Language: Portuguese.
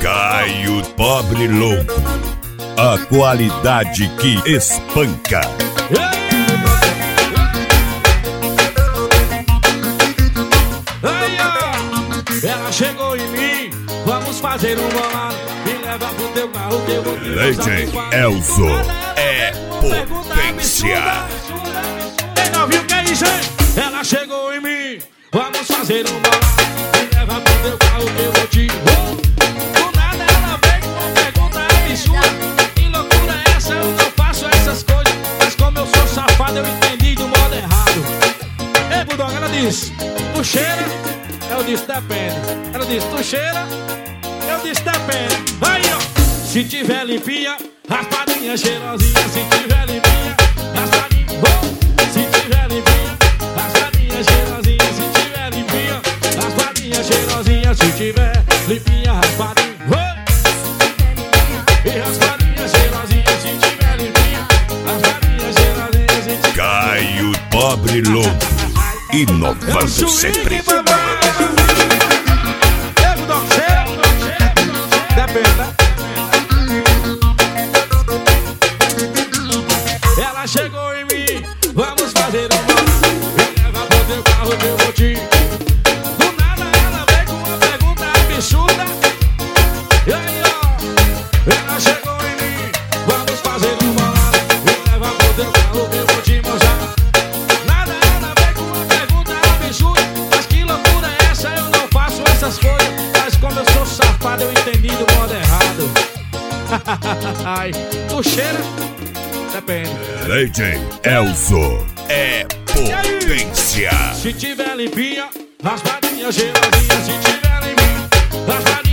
Caio Pobre Louco, a qualidade que espanca. Ela chegou em mim, vamos fazer um bolado. Me leva pro teu carro que eu vou te Legend Elzo é potência. Quem não viu que é isso, hein? Ela chegou em mim, vamos fazer um bolado. Me leva pro teu carro que eu vou te... Do nada ela vem com uma pergunta absurda. Que loucura é essa? Eu não faço essas coisas. Mas como eu sou safado, eu entendi do modo errado. Ei, Bulldog, ela disse, tu cheira? Eu disse, depende. Ela disse, tu cheira? Eu disse, depende. Aí, ó. Se tiver limpinha, raspadinha cheirosinha. Se tiver limpinha, raspadinha. Oh. Se tiver limpinha, raspadinha cheirosinha. Se tiver limpinha, raspadinha cheirosinha. Se tiver limpinha, raspadinha. Oh. E raspadinha cheirosinha. Se tiver limpinha, raspadinha cheirosinha. Se tiver... Caio Pobre Louco, inovando sempre. Ela chegou em mim, vamos fazer um bolado. Me leva pro teu carro que eu vou te... Do nada ela veio com uma pergunta absurda. E aí, ó, ela chegou em mim, vamos fazer um bolado. Me leva pro teu carro que eu vou te mostrar. Nada ela veio com uma pergunta absurda. Mas que loucura é essa? Eu não faço essas coisas. Mas como eu sou safado, eu entendi do modo errado. Ai, tu cheira? Depende. Legend Elzo é potência. Se tiver limpinha, raspadinha cheirosinha. Se tiver limpinha, raspadinha